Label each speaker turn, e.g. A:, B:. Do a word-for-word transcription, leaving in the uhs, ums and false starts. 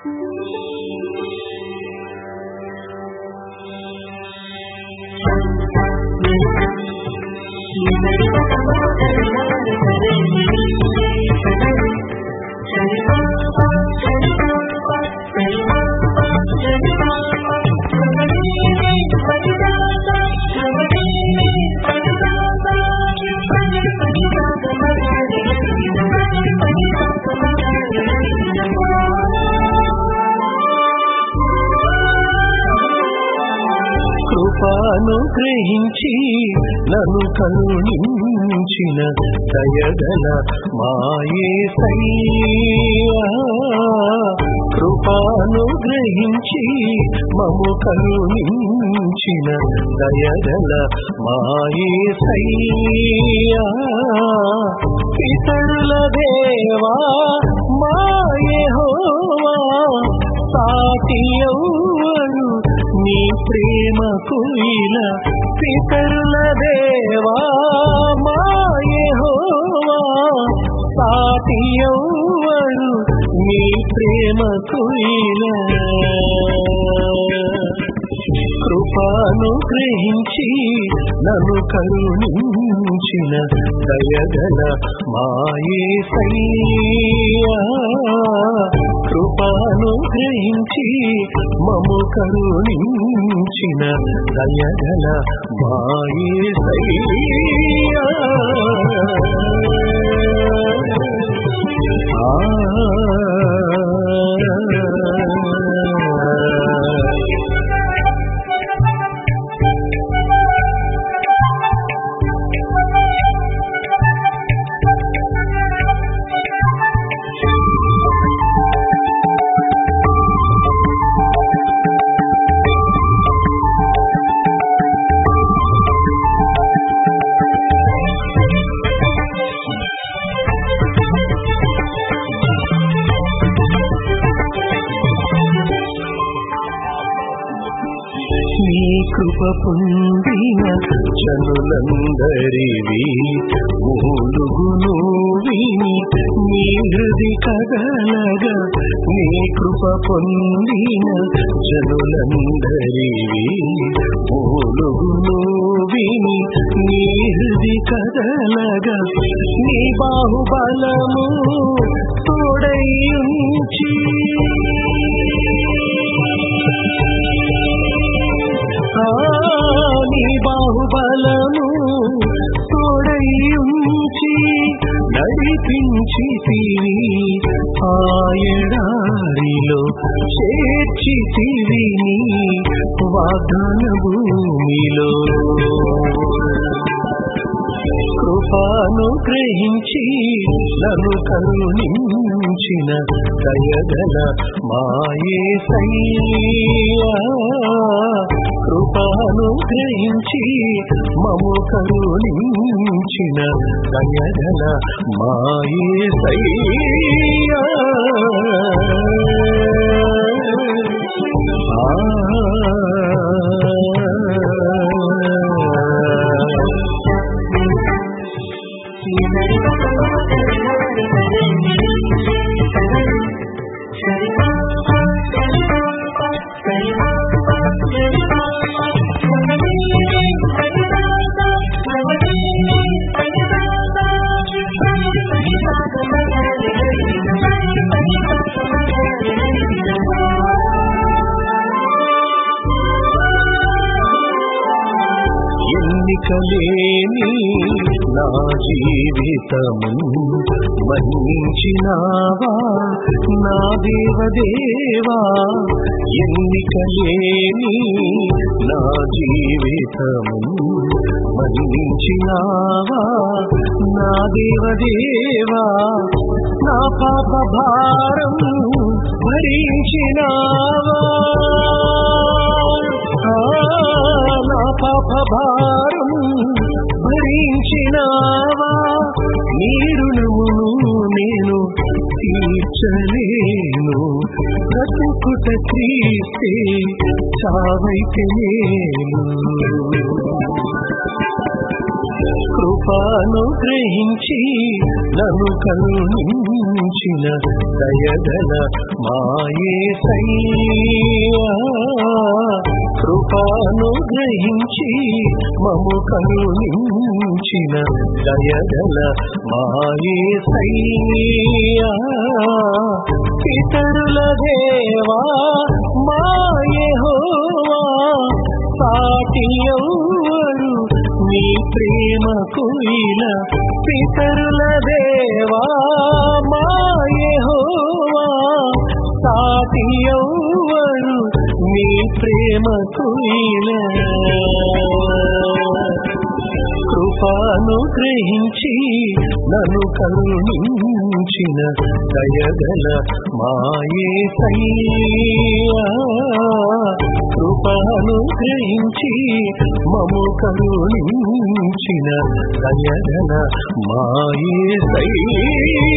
A: కృపానుగ్రహించి నన్ను కరుణించిన దయగల మా యేసయ్యా, కృపానుగ్రహించి మమ్ము కరుణించిన దయగల మా యేసయ్యా, పితరుల దేవా మా యెహోవా, సాటి ఎవ్వరు నీ ప్రేమకు ఇలా. పితరుల దేవా మా యెహోవా, సాటి ఎవ్వరు నీ ప్రేమకు ఇలా. కృపానుగ్రహించి నన్ను కరుణించిన దయగల మా యేసయ్యా, కృపానుగ్రహించి మమ్ము కరుణించిన దయగల మా యేసయ్యా. నీ కృప పొందిన జనులందరివి మూలుగును విని నీ హృది కదలగా, నీ కృప పొందిన జనులందరివి మూలుగును విని నీ హృది కదలగా, నీ బాహుబలము తోడైయుంచి నీ బాహుబలము తోడైయుంచి నడిపించితివి, ఆ ఎడారిలో చేర్చితివి నీ వాగ్దాన భూమిలో. కృపానుగ్రహించి నన్ను కరుణించిన దయగల మా యేసయ్యా, కృపానుగ్రహించి మమ్ము కరుణించిన దయగల మా యేసయ్యా. ఎన్నికలేని నా జీవితము మన్నించినావా నా దేవదేవా, ఎన్నికలేని నా జీవితము మన్నించినావా నా దేవదేవా, నా పాప భారం భరించినావా, నా పాప భారం భరించినావా, నీ రుణమును నేను తీర్చలేను, బ్రతుకుట క్రీస్తే చావైతే నేను. కృపను గ్రహించి నన్ను కరుణించిన దయగల మాయేసయ్యా కృపను గ్రహించి మము కరుణించిన దయగల మాయేసయ్యా పితరుల దేవా మా యెహోవా సాటి ఎవ్వరు నీ ప్రేమకు ఇలా పితరుల దేవా మా యెహోవా సాటి ఎవ్వరు నీ ప్రేమకు ఇలా కృపను గ్రహించి నన్ను కరుణించిన దయగల మాయేసయ్యా కృపను గ్రహించి మము కరుణించిన దయగల మాయేసయ్యా